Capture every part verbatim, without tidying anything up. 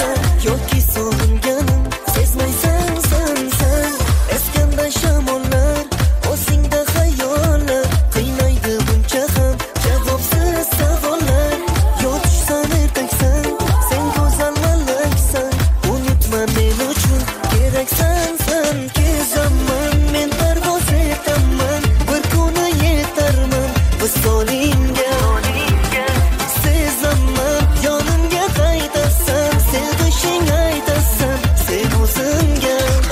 yoki sog'inganim sezmaysan san san. Eskanda shamollar, o'zingda xayollar, qiynaydi buncha ham javobsiz savollar. Yo tushsan ertaksan, sen go'zal malaksan, unutma men uchun keraksan san. Kezaman men parvoz etaman, bir kuni yetarman visolingga. Sezaman yonimga qaytasan, sevishing aytasan sen o'zimga.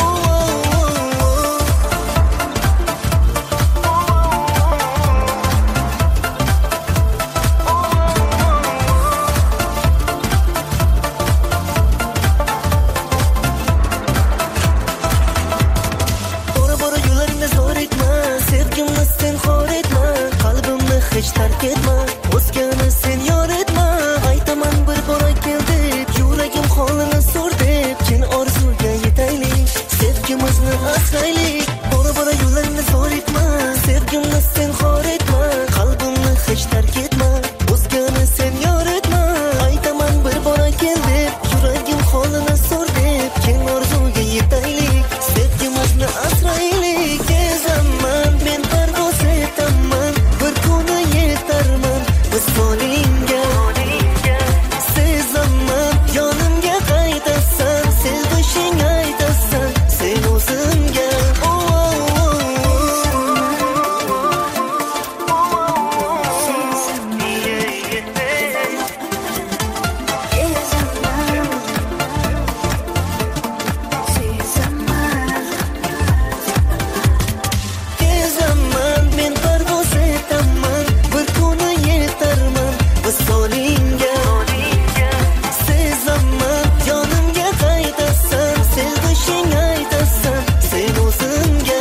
Bora bora yo'llaringda zo'r etma, sevgimni sen xor etma, qalbimni hech tark etma, o'zgani sen yor etma. Aytaman bir bora kel deb, yuragim holini so'r deb, ken orzuga yetaylik, sevgimizni asraylik. Bora bora yo'llaringda zo'r etma, sevgimni sen xor etma, qalbimni hech tark etma, o'zgani sen yor etma. Aytaman bir bora kel deb, yuragim holini so'r deb, ken orzuga yetaylik, sevgimizni asraylik. Kezaman men parvoz etaman, bir kuni yetarman visolingga. Sezaman yonimga qaytasan, sevishing aytasan sen o'zimga. Kezaman men parvoz etaman, bir kuni yetarman visolingga. Sezaman yonimga qaytasan, sevishing aytasan sen o'zimga.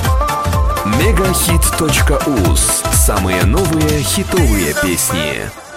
мегахит точка уз. Самые новые хитовые песни.